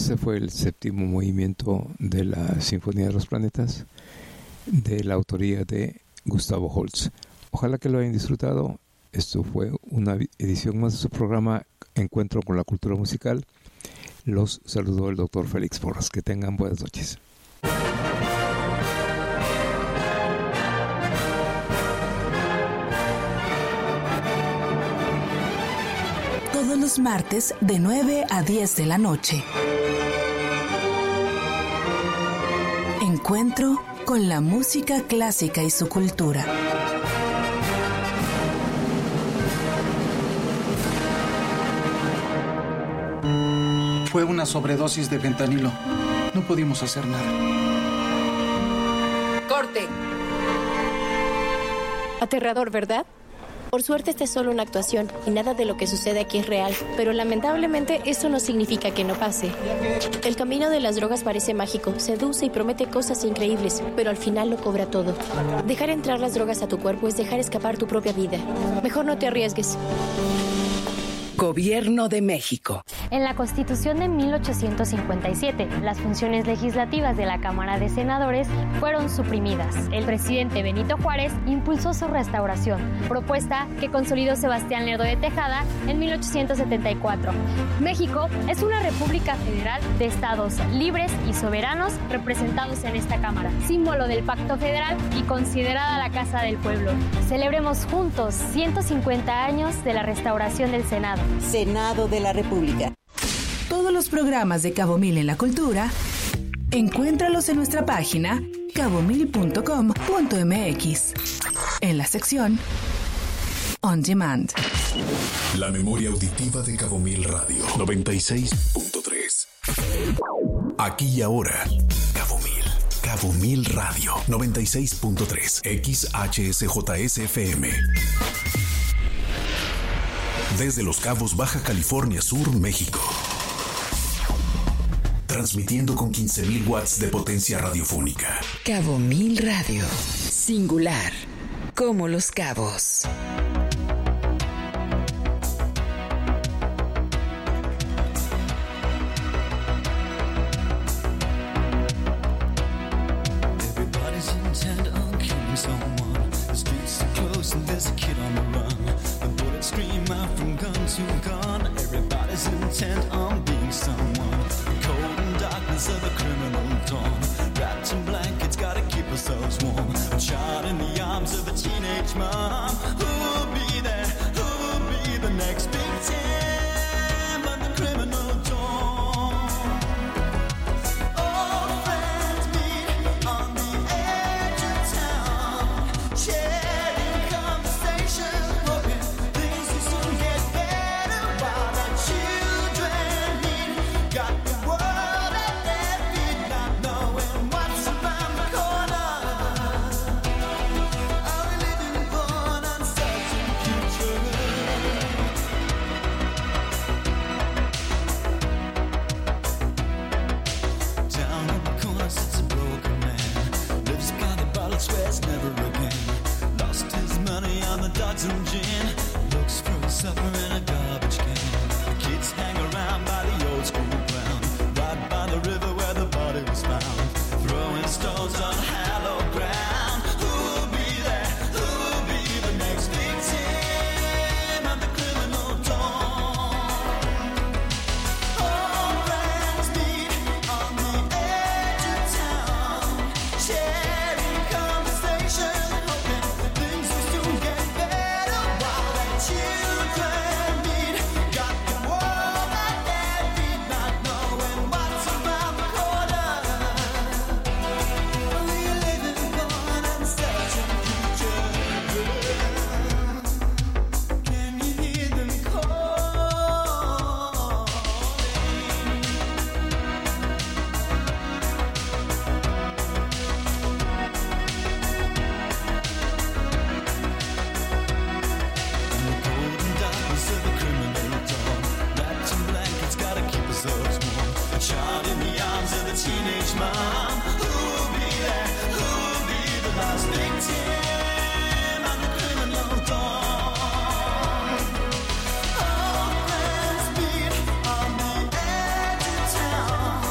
Ese fue el séptimo movimiento de la Sinfonía de los Planetas, de la autoría de Gustavo Holst. Ojalá que lo hayan disfrutado. Esto fue una edición más de su programa Encuentro con la Cultura Musical. Los saludó el Dr. Félix Porras. Que tengan buenas noches. Todos los martes de 9 a 10 de la noche. Encuentro con la música clásica y su cultura. Fue una sobredosis de fentanilo. No pudimos hacer nada. ¡Corte! Aterrador, ¿verdad? Por suerte esta es solo una actuación y nada de lo que sucede aquí es real, pero lamentablemente eso no significa que no pase. El camino de las drogas parece mágico, seduce y promete cosas increíbles, pero al final lo cobra todo. Dejar entrar las drogas a tu cuerpo es dejar escapar tu propia vida. Mejor no te arriesgues. Gobierno de México. En la Constitución de 1857, las funciones legislativas de la Cámara de Senadores fueron suprimidas. El presidente Benito Juárez impulsó su restauración, propuesta que consolidó Sebastián Lerdo de Tejada en 1874. México es una república federal de estados libres y soberanos representados en esta Cámara, símbolo del Pacto Federal y considerada la Casa del Pueblo. Celebremos juntos 150 años de la restauración del Senado. Senado de la República. Todos los programas de Cabo Mil en la Cultura, encuéntralos en nuestra página cabomil.com.mx, en la sección On Demand. La memoria auditiva de Cabo Mil Radio 96.3. Aquí y ahora, Cabo Mil Radio 96.3 XHSJSFM. Desde Los Cabos, Baja California Sur, México. Transmitiendo con 15,000 watts de potencia radiofónica. Cabo Mil Radio. Singular. Como Los Cabos. Everybody's intent on killing someone. The streets are closed and there's a kid on the run. The bullets scream out from gun to gun. Everybody's intent on being someone. The cold and darkness of a criminal dawn. Wrapped in blankets, gotta keep ourselves warm. A child in the arms of a teenage mom. Who'll be there? Who'll be the next victim of the criminal dawn? Old friends meet on the edge of town, sharing conversation, hoping things will soon get better while the children need. Got the world at their feet, not knowing what's around the corner. Are we living for an uncertain future? Down in the corner sits a broken man. Lives by the bottle, swears never again. Lost his money on the dogs and gin. Looks for a supper in a garbage can. The kids hang around by the old school ground. Right by the river where the body was found. Throwing stones on hallowed ground. Who'll be there? Who'll be the next victim of the criminal dawn? All friends meet on the edge of town, sharing conversation, hoping things will soon get better while their children meet. Got the world at their feet, not knowing what's around the corner. We're living for an uncertain future. Can you hear them calling? And the cold and darkness of a criminal dawn. Wrapped in blankets, gotta keep ourselves warm. A child in the arms of a teenage mom. Who'll be there? Who'll be the last victim of the criminal dawn? All friends meet on the edge of town,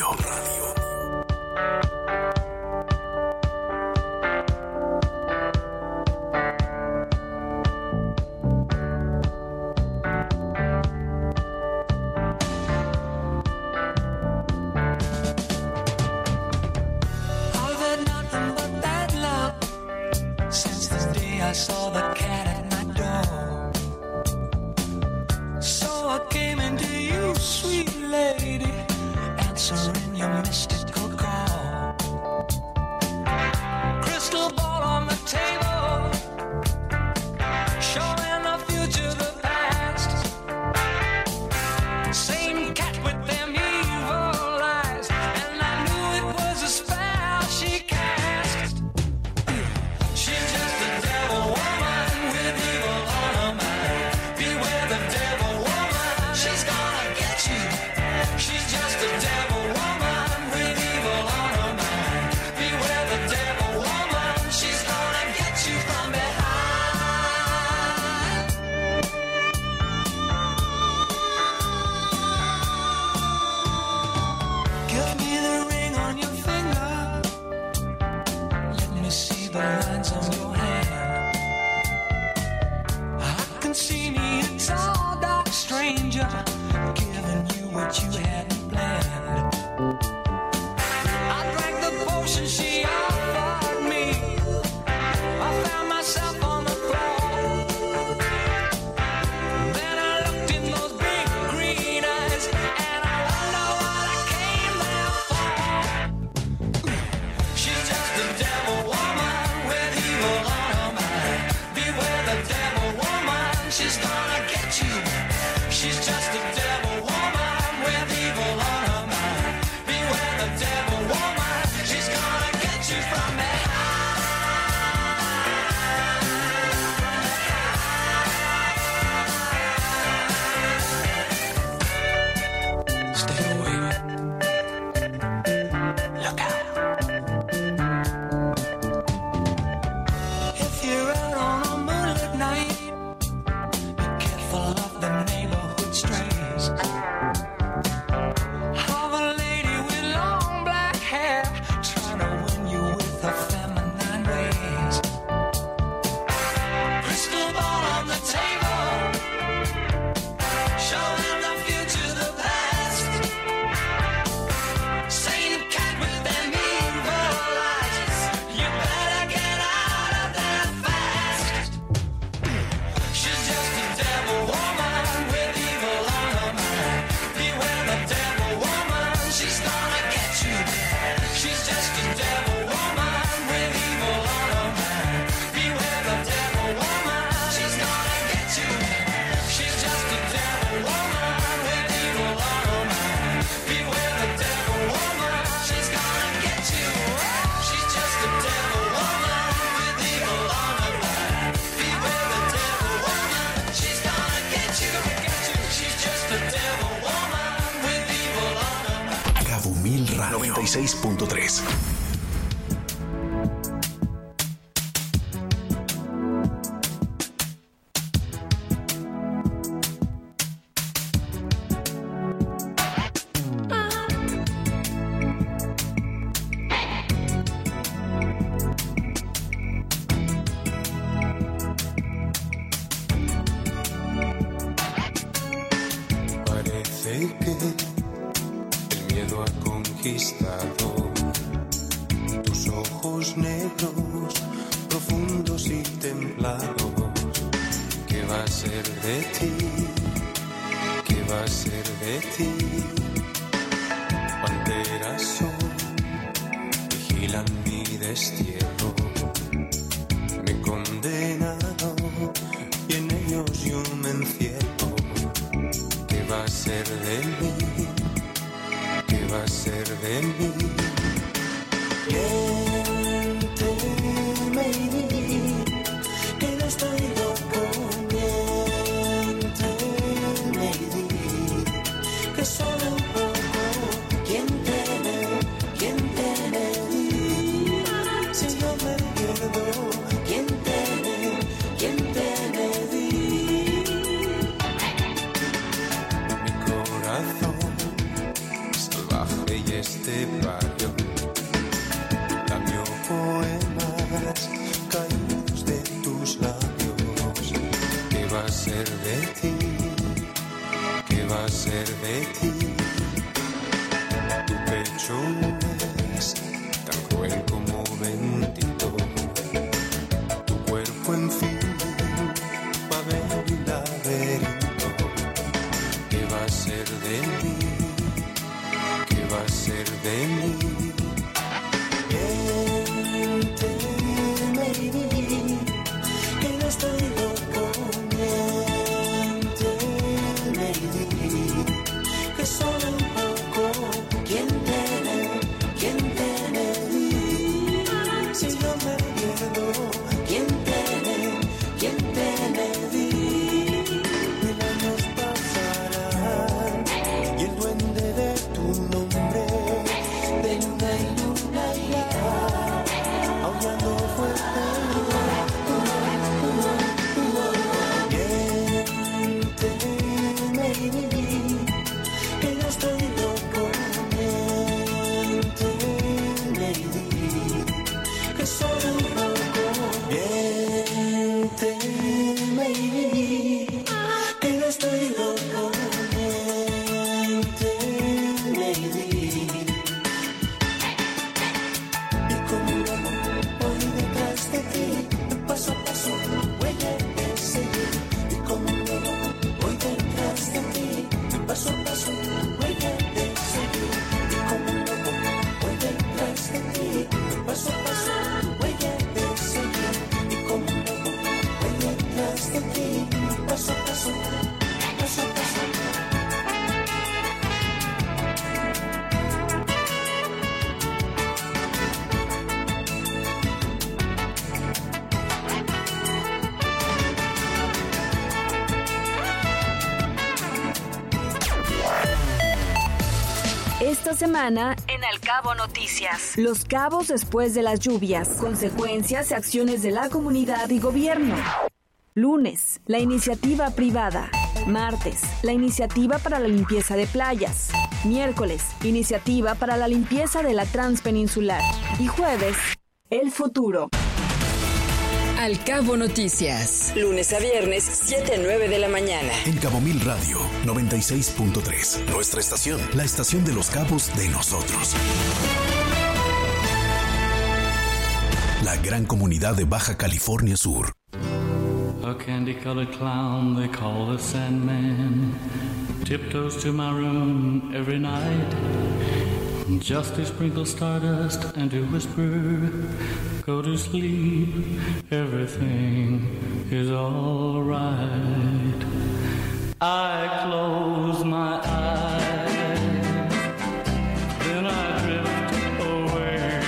96.3. Tus ojos negros, profundos y templados. ¿Qué va a ser de ti? ¿Qué va a ser de ti? Banderas son, vigilan mi destierro. Me he condenado y en ellos yo me encierro. ¿Qué va a ser de mí? ¿Qué va a ser de mí? Miénteme y di que no estoy loco. Miénteme y di que solo un poco. ¿Quién tiene, di? Si yo me pierdo, ¿quién tiene, di? Mi corazón salvaje y este barrio. Cambio poemas caídos de tus labios. ¿Qué va a ser de ti? ¿Qué va a ser de ti? Tu pecho es tan cruel como bendito. Tu cuerpo en fin va a ver un laberinto. ¿Qué va a ser de mí? ¿Qué va a ser de mí? Miénteme, que no estoy loco. Miénteme, que solo un poco. ¿Quién tiene mí? Si yo me pierdo, ¿quién tiene mí? 1000 años pasarán y el duende de tu nombre de luna y luna irá aullando fuerte. Miénteme, que no estoy loco. Miénteme, que solo un poco. Miénteme, que no estoy loco. Miénteme, y como un loco voy detrás de ti, paso a paso, huella de seguir. Y como un loco voy detrás de ti, paso a paso, huella de seguir. Y como un loco voy detrás de ti, paso a paso, huella de seguir. Y como un loco voy detrás de ti, paso a paso, paso a paso. Esta semana, en Al Cabo Noticias. Los cabos después de las lluvias. Consecuencias y acciones de la comunidad y gobierno. Lunes, la iniciativa privada. Martes, la iniciativa para la limpieza de playas. Miércoles, iniciativa para la limpieza de la transpeninsular. Y jueves, el futuro. Al Cabo Noticias. Lunes a viernes, 7 a 9 de la mañana. En Cabo Mil Radio 96.3. Nuestra estación, la estación de los cabos de nosotros. La gran comunidad de Baja California Sur. A candy-colored clown they call the Sandman tiptoes to my room every night just to sprinkle stardust and to whisper, go to sleep, everything is all right. I close my eyes, then I drift away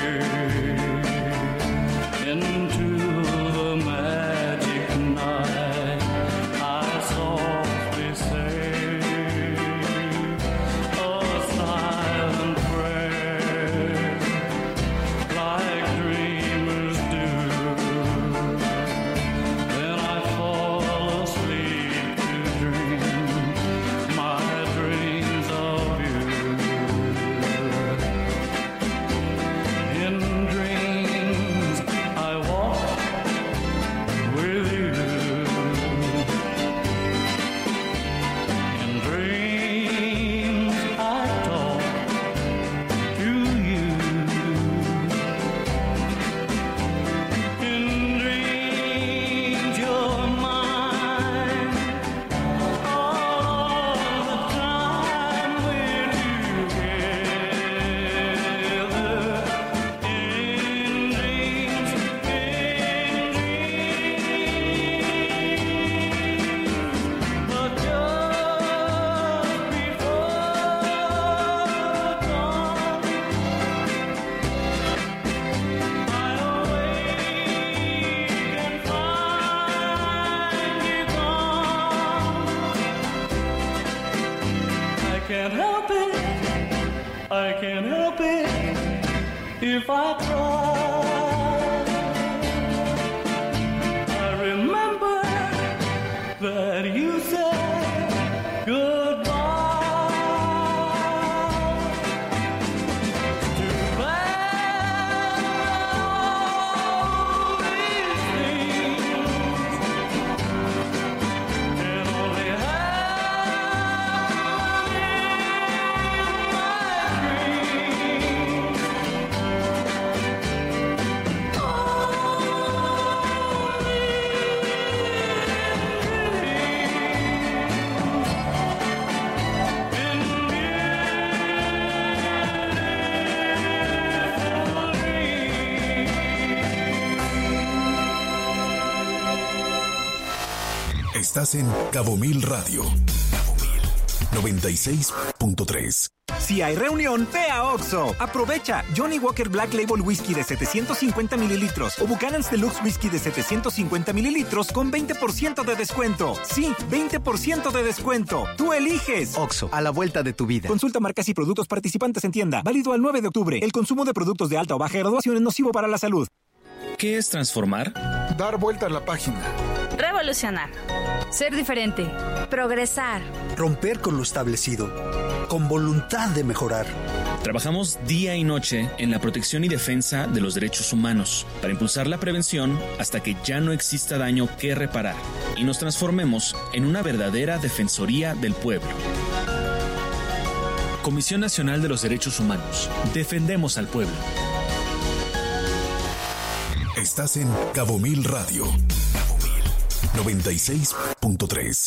into the magic night. I softly say a silent prayer like dreamers do. Then I fall asleep to dream my dreams of you. In dreams I walk with you. In dreams I talk to you. In dreams you're mine all the time we're together. In dreams, but just before dawn, I awake and find you gone. I can't help it, I can't help it if I try. I remember that you said goodbye. Estás en Cabo Mil Radio. Cabo Mil 96.3. Si hay reunión, ve a OXXO. Aprovecha Johnny Walker Black Label Whisky de 750 mililitros o Buchanan's Deluxe Whisky de 750 mililitros con 20% de descuento. Sí, 20% de descuento. Tú eliges. OXXO, a la vuelta de tu vida. Consulta marcas y productos participantes en tienda. Válido al 9 de octubre. El consumo de productos de alta o baja graduación es nocivo para la salud. ¿Qué es transformar? Dar vuelta a la página. Revolucionar. Ser diferente. Progresar. Romper con lo establecido. Con voluntad de mejorar. Trabajamos día y noche en la protección y defensa de los derechos humanos para impulsar la prevención hasta que ya no exista daño que reparar y nos transformemos en una verdadera defensoría del pueblo. Comisión Nacional de los Derechos Humanos. Defendemos al pueblo. Estás en Cabo Mil Radio. Cabo Mil 96.3.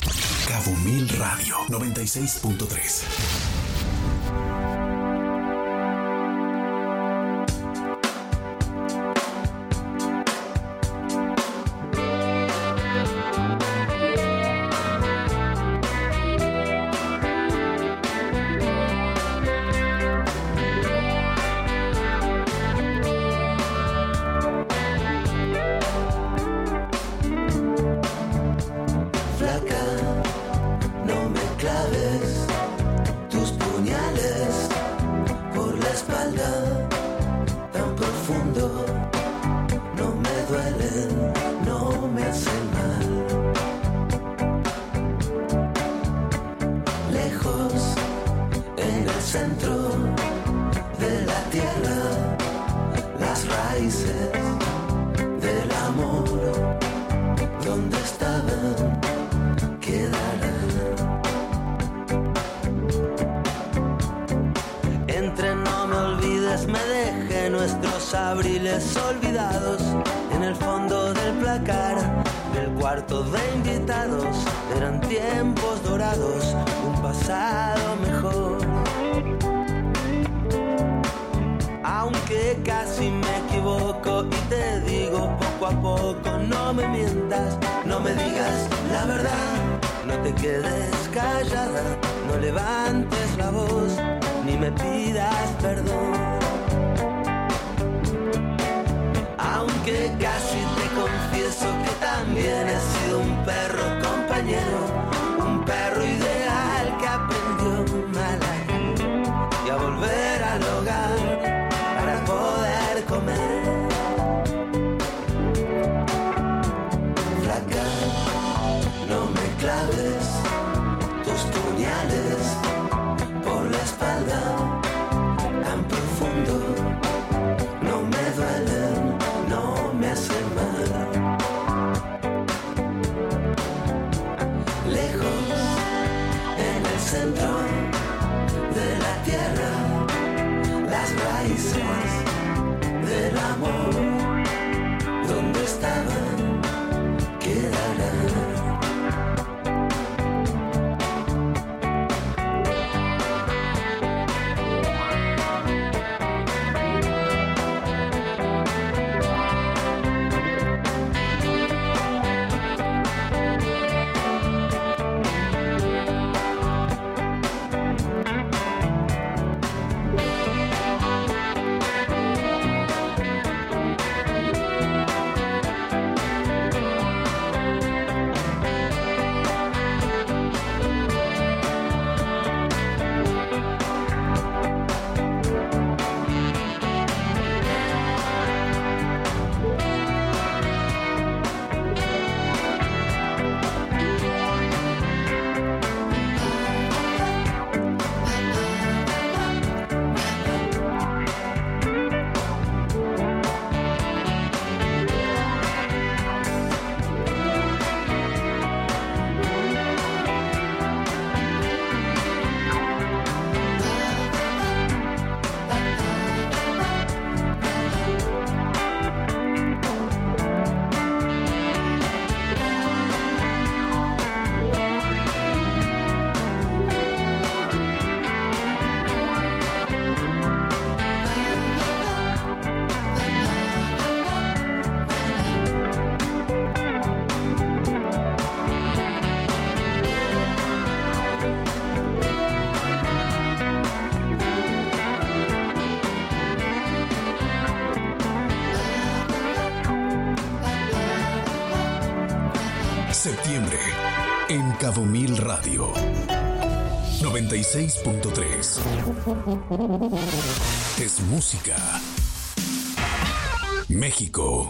Cabo Mil Radio 96.3. los abriles olvidados en el fondo del placar del cuarto de invitados. Eran tiempos dorados, un pasado mejor. Aunque casi me equivoco y te digo poco a poco, no me mientas, no me digas la verdad, no te quedes callada, no levantes la voz, ni me pidas perdón. Aunque casi te confieso que también he sido un perro compañero, un perro ideal que aprendió mal a ir y a volver al hogar para poder comer. Flaca, no me claves tus puñales por la espalda tan profundo, no me duelen, no me hacen mal. Lejos, en el centro de la tierra, las raíces del amor, donde estaban, quedarán. Septiembre en Cabo Mil Radio 96.3. Es música. México.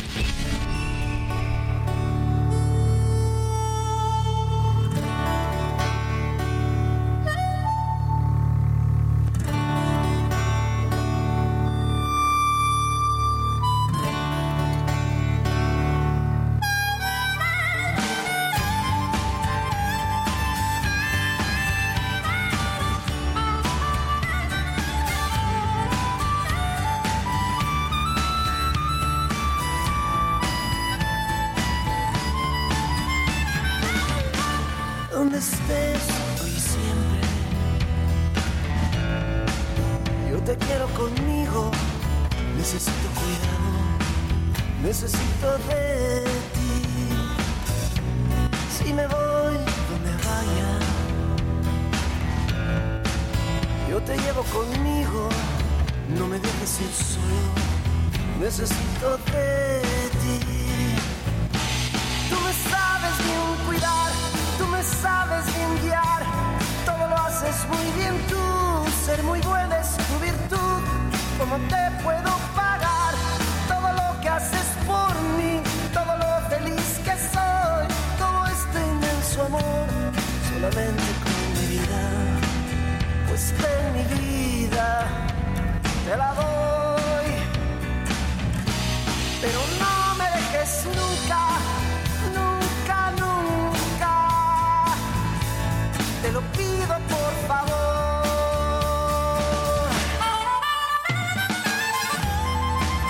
Donde estés hoy y siempre, yo te quiero conmigo, necesito cuidado, necesito de ti. Si me voy donde vaya, yo te llevo conmigo, no me dejes ir solo, necesito de ti. Tú me sabes bien cuidar, tú me sabes bien guiar, todo lo haces muy bien tú, ser muy buena es tu virtud, ¿cómo te puedo pagar todo lo que haces por mí, todo lo feliz que soy, todo este inmenso amor, solamente con mi vida, pues ven mi vida, te la doy, pero no me dejes nunca, nunca, nunca. Te lo pido por favor.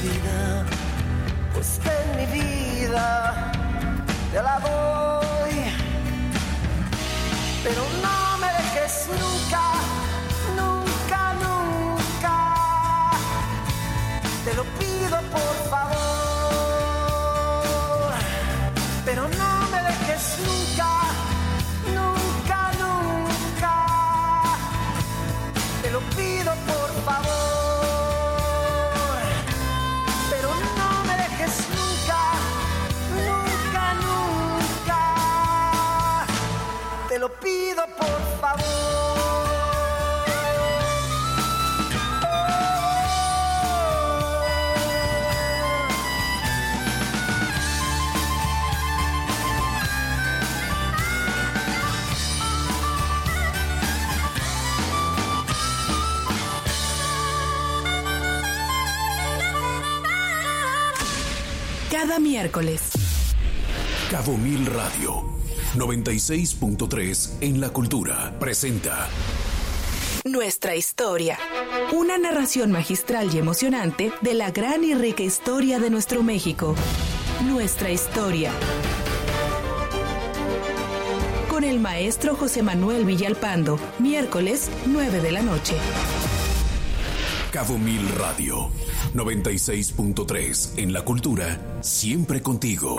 vida, pues en mi vida te la doy. Pero no me dejes nunca, nunca, nunca. Te lo pido por favor. Pero no me dejes nunca, nunca, nunca. Te lo pido por favor. Pero no me dejes nunca, nunca, nunca. Te lo pido por favor. Cada miércoles. Cabo Mil Radio 96.3 en la cultura presenta Nuestra historia. Una narración magistral y emocionante de la gran y rica historia de nuestro México. Nuestra historia. Con el maestro José Manuel Villalpando, miércoles 9 de la noche. Cabo Mil Radio 96.3 en la cultura, siempre contigo.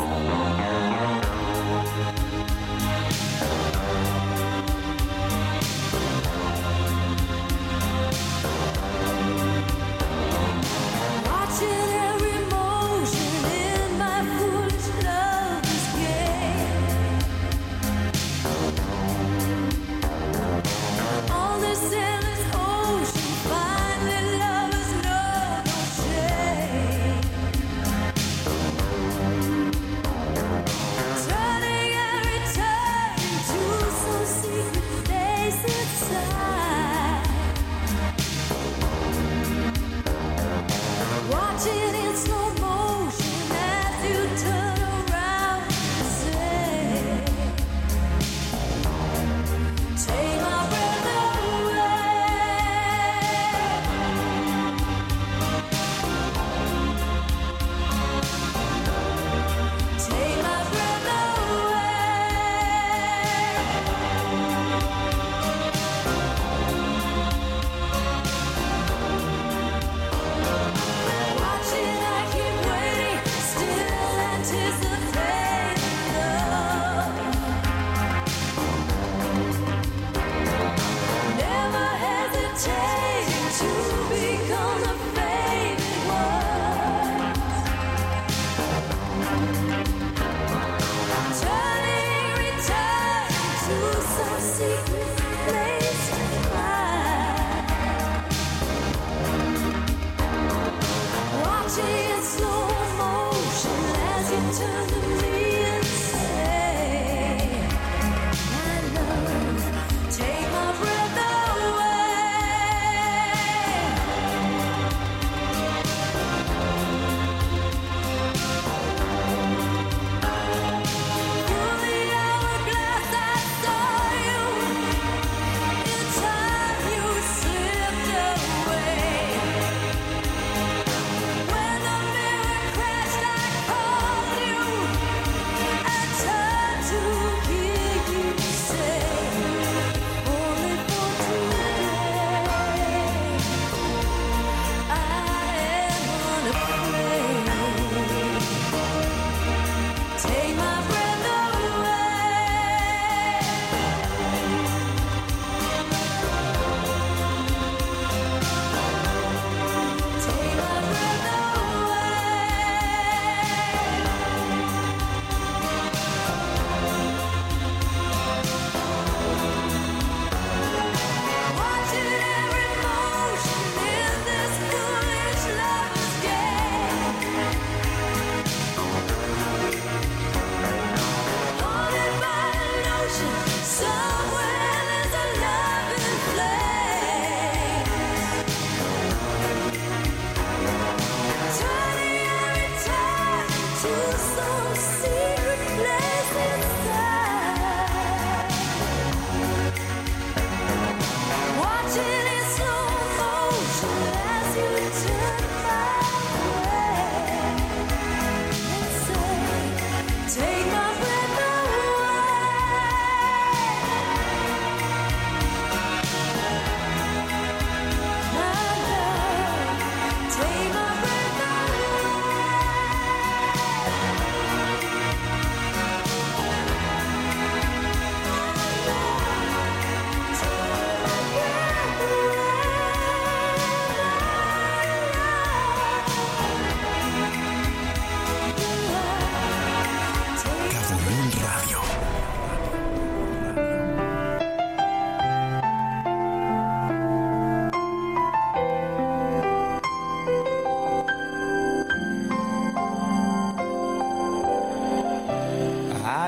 When the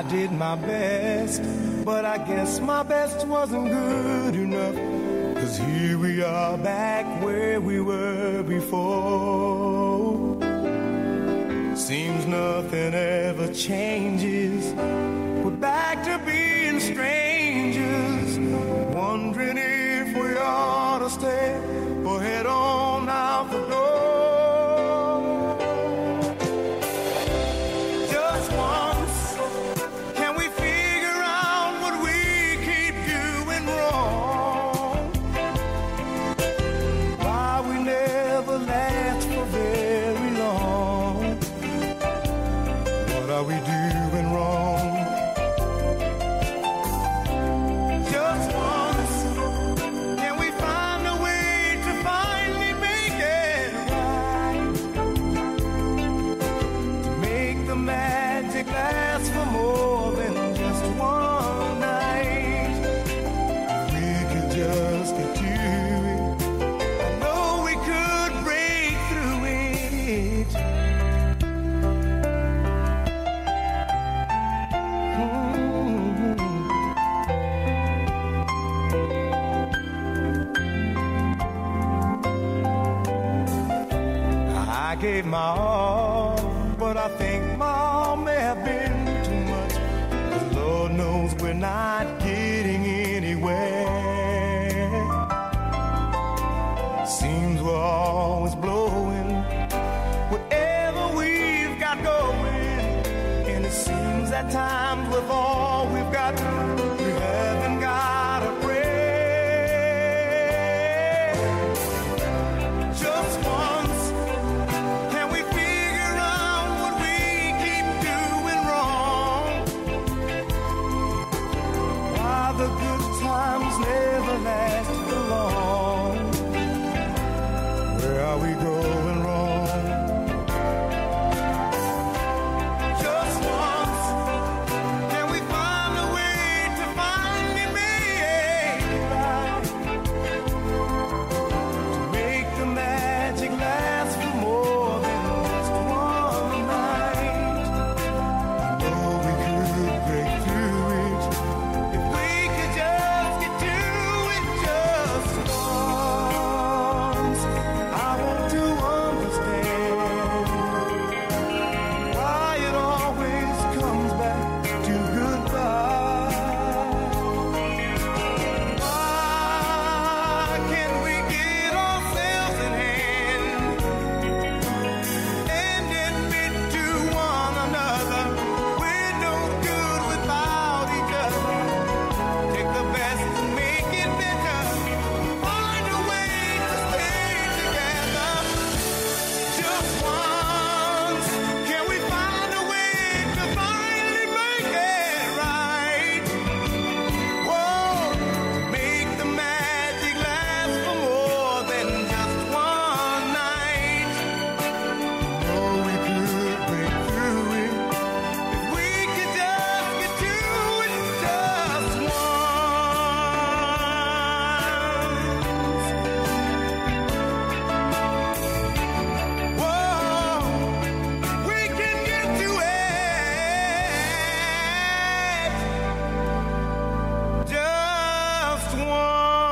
did my best, but I guess my best wasn't good enough. 'Cause here we are back where we were before. Seems nothing ever changes. We're back to being strangers, wondering if we ought to stay or head on out the door. Just once, can we figure out what we keep doing wrong? Why we never last for very long? What are we doing wrong? Just once, can we find a way to finally make it right? To make the magic last for more than just one night. If we could just get to it, I know we could break through it. I gave my all, but I think my all may have been too much. 'Cause Lord knows we're not getting anywhere. Seems we're always blowing whatever we've got going. And it seems at times with all we've got, we haven't got a prayer. Just once, can we figure out what we keep doing wrong? Why the good times never last for long? Where are we going wrong? Just once, can we find a way to finally make it right? To make the magic last for more than just one night. I know we could break through it if we could just get to it just once. I want to understand why it always comes back to goodbye. Why can't we get ourselves in hand and admit to one another we're no good without each other? Take the best and make it better. Find a way to stay together. Just once, can we find a way to finally make it right? Whoa, make the magic last for more than just one night. Oh, we could break through it if we could just get to it just once. Whoa, we can get to it just once.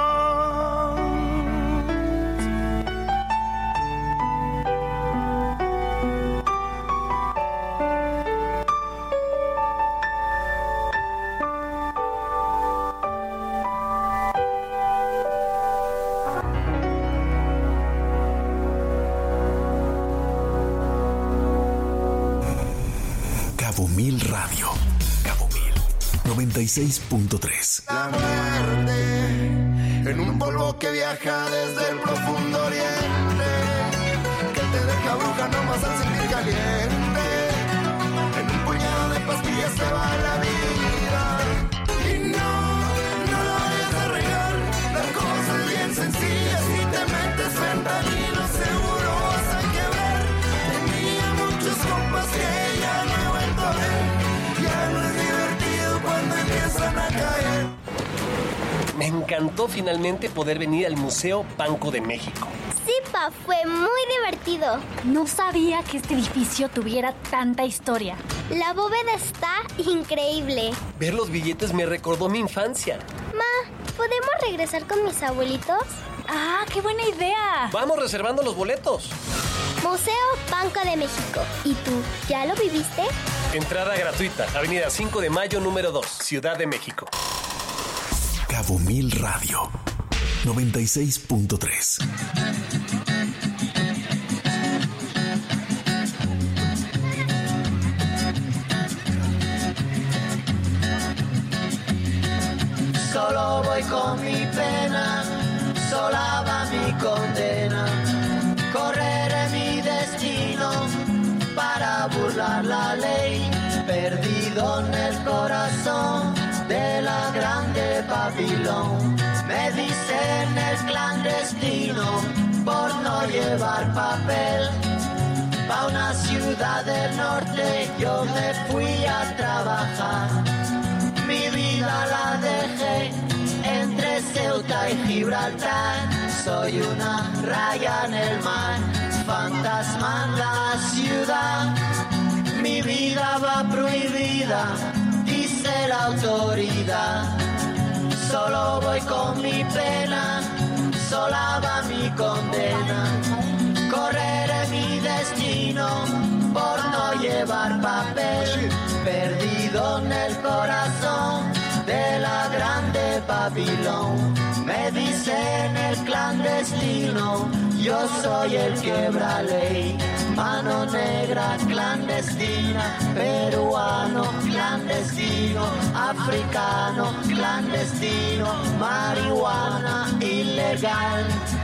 Cabo Mil Radio. Cabo Mil 96.3. La muerte en un polvo que viaja desde el profundo oriente, que te deja bruja nomás al sentir caliente. En un puñado de pastillas se va la vida. Y no lo vayas a regar. La cosa es bien sencilla. Si te metes fentanilo seguro vas a quebrar. Tenía muchos compas que ya no he vuelto a ver. Ya no es divertido cuando empiezan a caer. Me encantó finalmente poder venir al Museo Banco de México. Sí, Pa, fue muy divertido. No sabía que este edificio tuviera tanta historia. La bóveda está increíble. Ver los billetes me recordó mi infancia. Ma, ¿podemos regresar con mis abuelitos? ¡Ah, qué buena idea! Vamos reservando los boletos. Museo Banco de México. ¿Y tú, ya lo viviste? Entrada gratuita, Avenida 5 de Mayo, número 2, Ciudad de México. Cabo Mil Radio 96.3. Solo voy con mi pena, sola va mi condena. Correré mi destino para burlar la ley, perdido en el corazón de la grande Babilón. Me dicen el clandestino por no llevar papel. Pa' una ciudad del norte yo me fui a trabajar. Mi vida la dejé entre Ceuta y Gibraltar. Soy una raya en el mar, fantasma en la ciudad. Mi vida va prohibida, dice la autoridad. Solo voy con mi pena, sola va mi condena. Correré mi destino por no llevar papel, perdido en el corazón de la grande Babilón. Me dicen el clandestino, yo soy el quebra ley. Mano negra clandestina, peruano clandestino, africano clandestino, marihuana ilegal.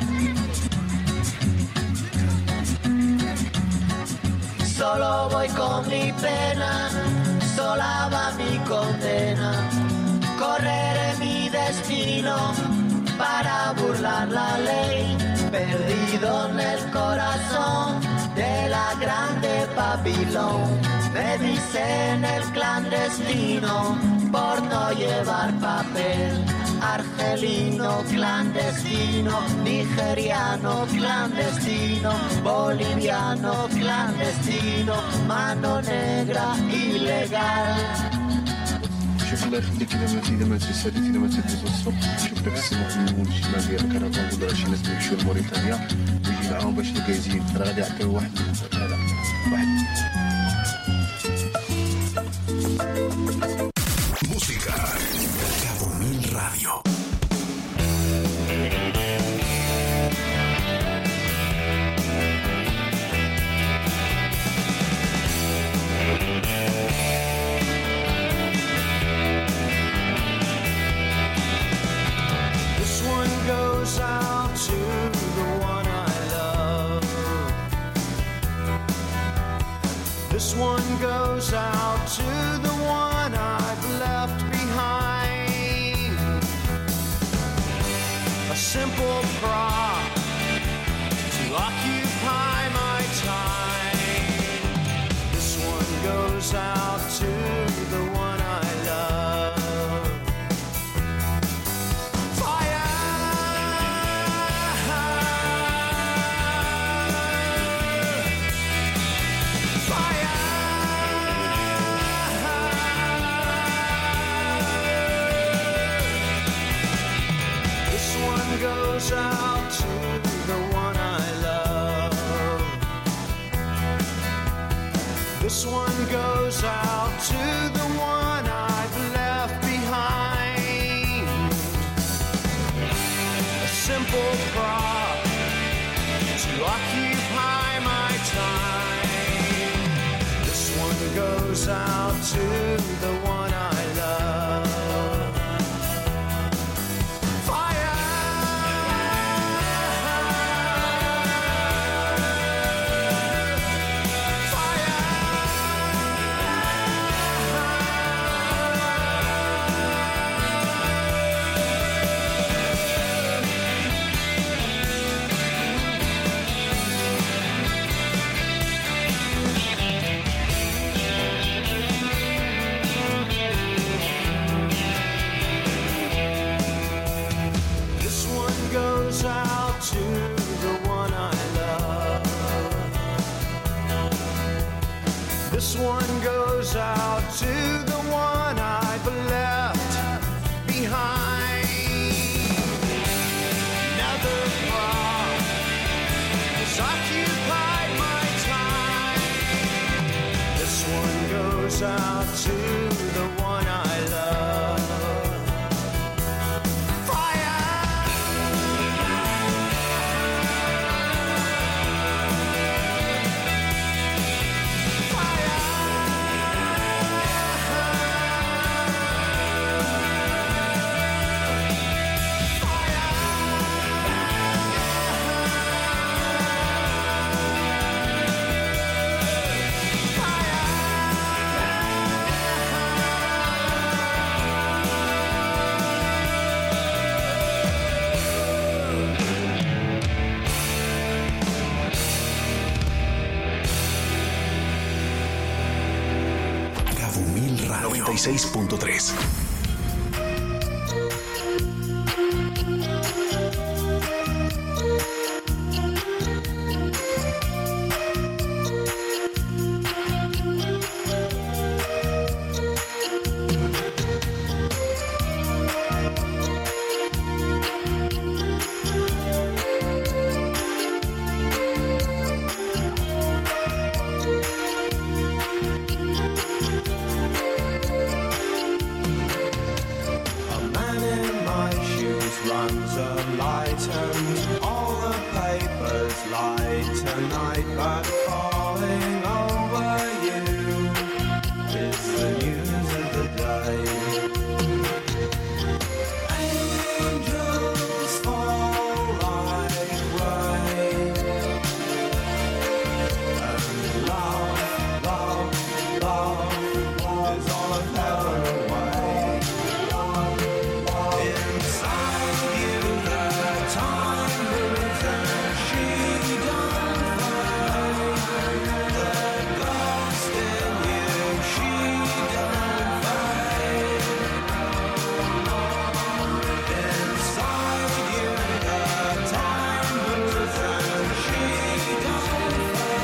Solo voy con mi pena, sola va mi condena. Correré mi destino para burlar la ley, perdido en el corazón de la grande Babilón. Me dicen el clandestino por no llevar papel. Argelino clandestino, nigeriano clandestino, boliviano clandestino, mano negra ilegal. شوف الله يخليك اذا ما تسالي اذا ما تدوز الصبح شوف داك السمك من الشمال ديال الكرفان ولا شي ناس يمشيو لموريتانيا ويجي معاهم باش الكايزين راه غادي يعطيو واحد هذا Música Cabo Mil Radio. Goes out to the one I love. This one goes out to the one I've left behind. A simple prop to occupy my time. This one goes out to the one I love. Goes out to the one I love. This one goes out to the one I've left behind. A simple prop to occupy my time. This one goes out to the one I love. This one goes out to the one I've left behind. Another bar has occupied my time. This one goes out to the one I love. Cabo Mil Radio 96.3. Runs a light and all the papers lie tonight, but falling over you is the news of the day. Angels fall like rain, and love, love, love is all of heaven away. Inside you the time moves and she don't fade. The ghost in you, she don't fade. Inside you the time moves and she don't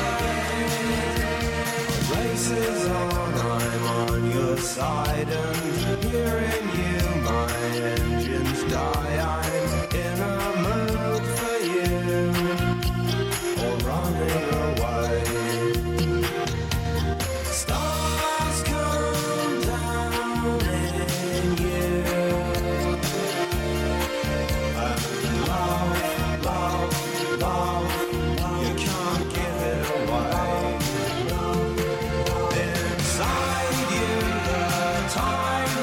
fade. Races on, I'm on your side and hearing you my engines die. I'm in a mood for you, or running away. Stars come down in you, and love, love, love, you can't give it away. Inside you the time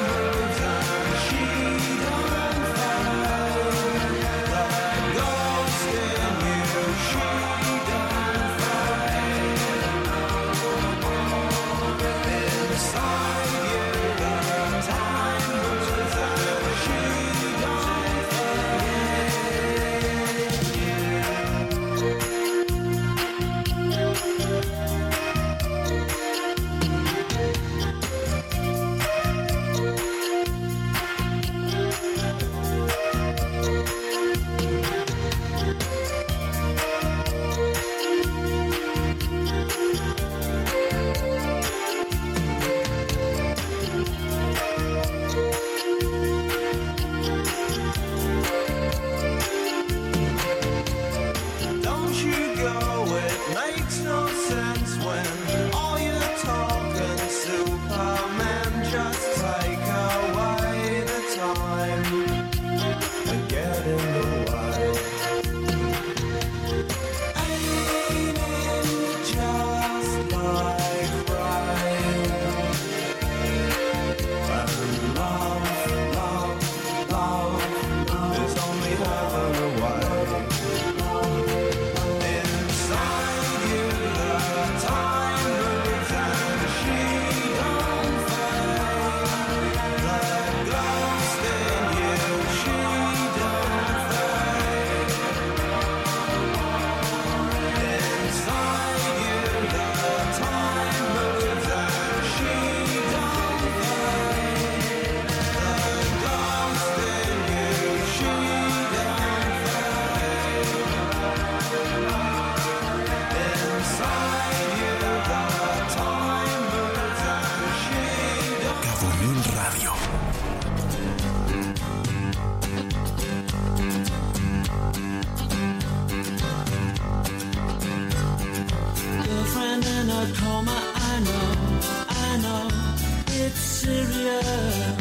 coma, I know, it's serious.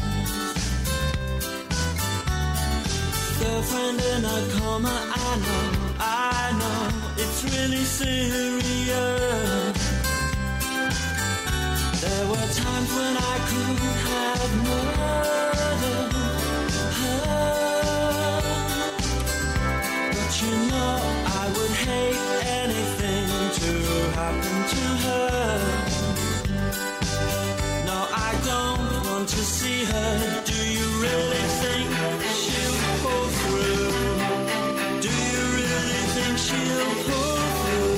Girlfriend in a coma, I know, it's really serious. There were times when I could have murdered her, but you know I would hate anything to happen to her. No, I don't want to see her. Do you really think she'll pull through? Do you really think she'll pull through?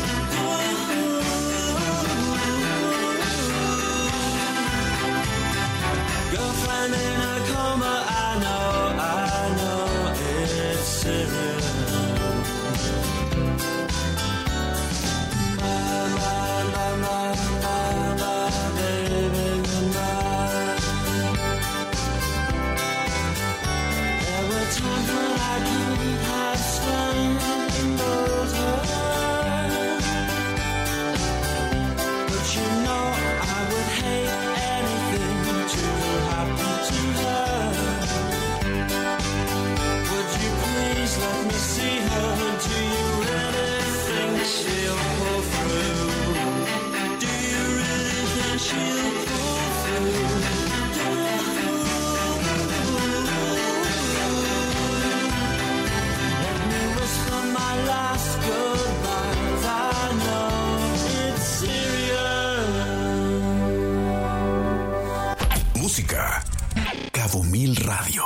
Girlfriend in a coma, I know, it's serious. Música. Cabo Mil Radio.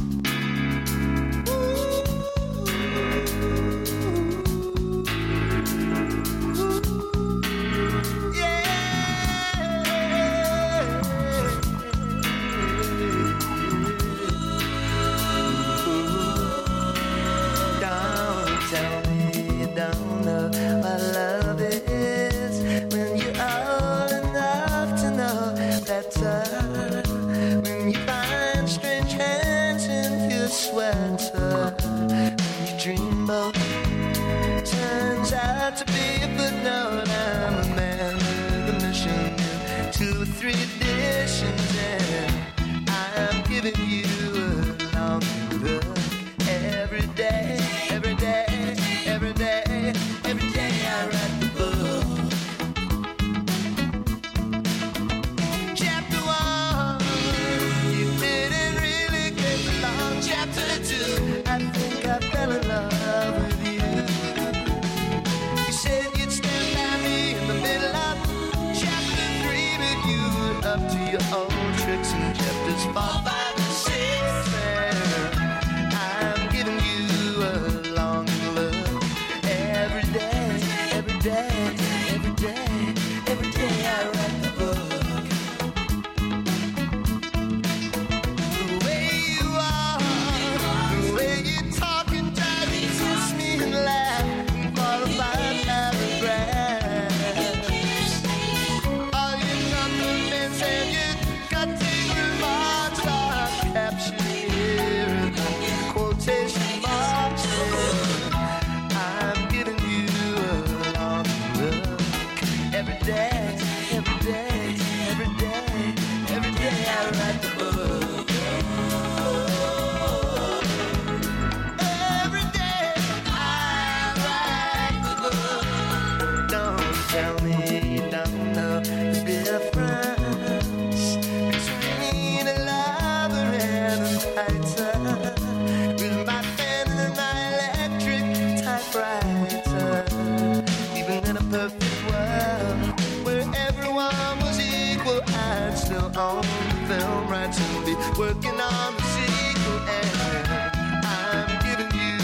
Working on the sequel, and I'm giving you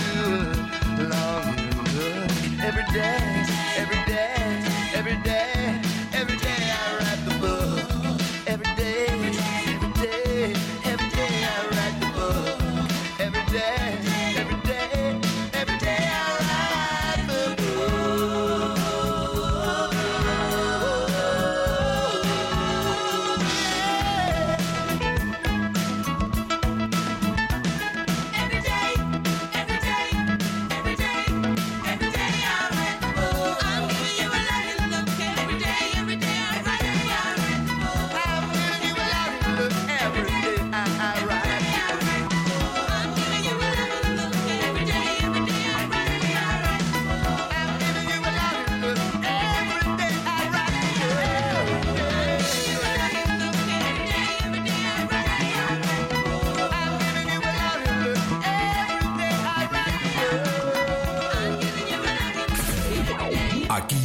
a long look. Every day, every day, every day, every day I write the book. Every day, every day, every day I write the book. Every day, every day, every day I write the book.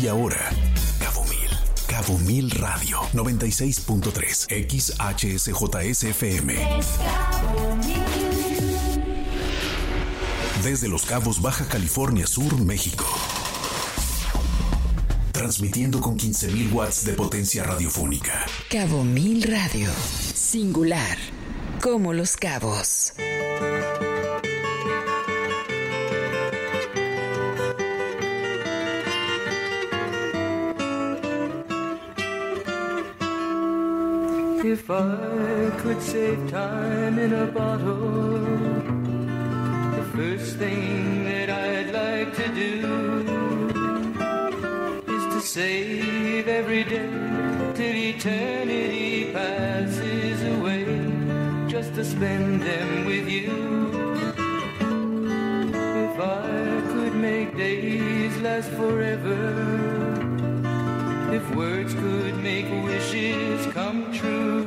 Y ahora, Cabo Mil Radio 96.3 XHSJSFM. Desde Los Cabos, Baja California Sur, México. Transmitiendo con 15,000 watts de potencia radiofónica. Cabo Mil Radio. Singular. Como Los Cabos. If I could save time in a bottle, the first thing that I'd like to do is to save every day till eternity passes away, just to spend them with you. If I could make days last forever, if words could make wishes come true,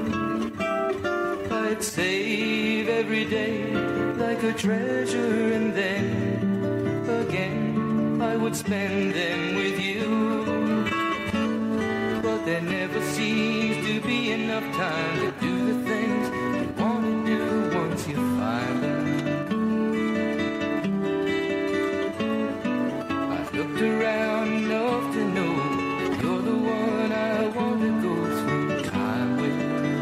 I'd save every day like a treasure, and then again I would spend them with you. But there never seems to be enough time to do the things you want to do once you find them. I've looked around enough to know you're the one I want to go through time with.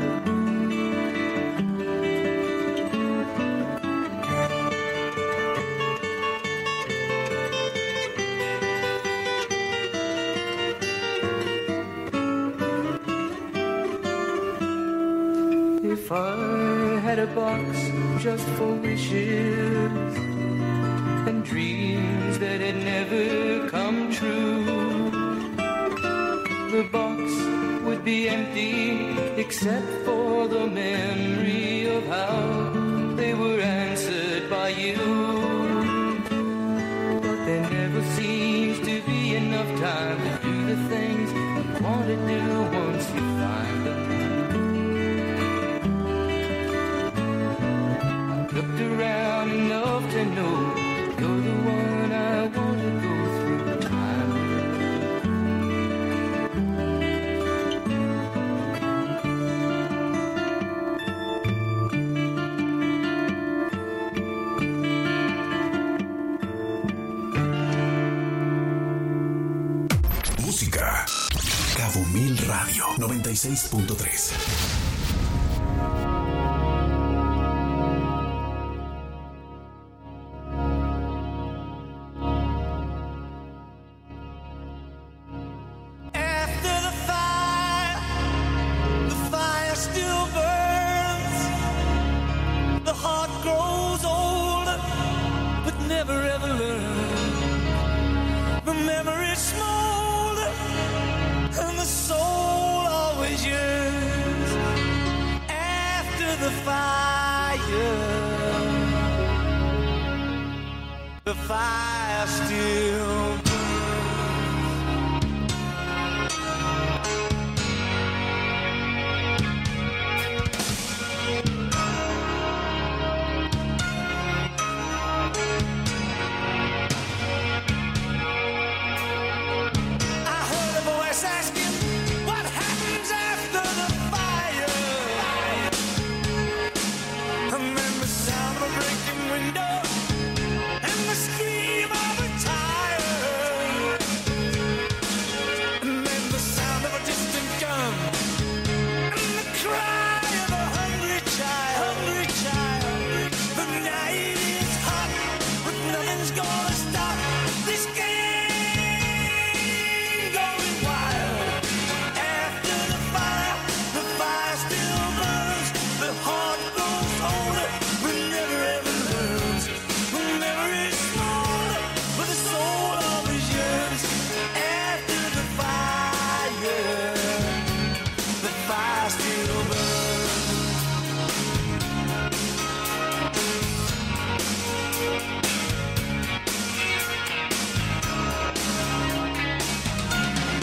If I had a box just for wishes and dreams that had never come true, the box would be empty except for the memory of how they were answered by you. But there never seems to be enough time to do the things you want to do once you find them. I've looked around enough to know you're the one I want to go through time with. Música. Cabo Mil Radio 96.3.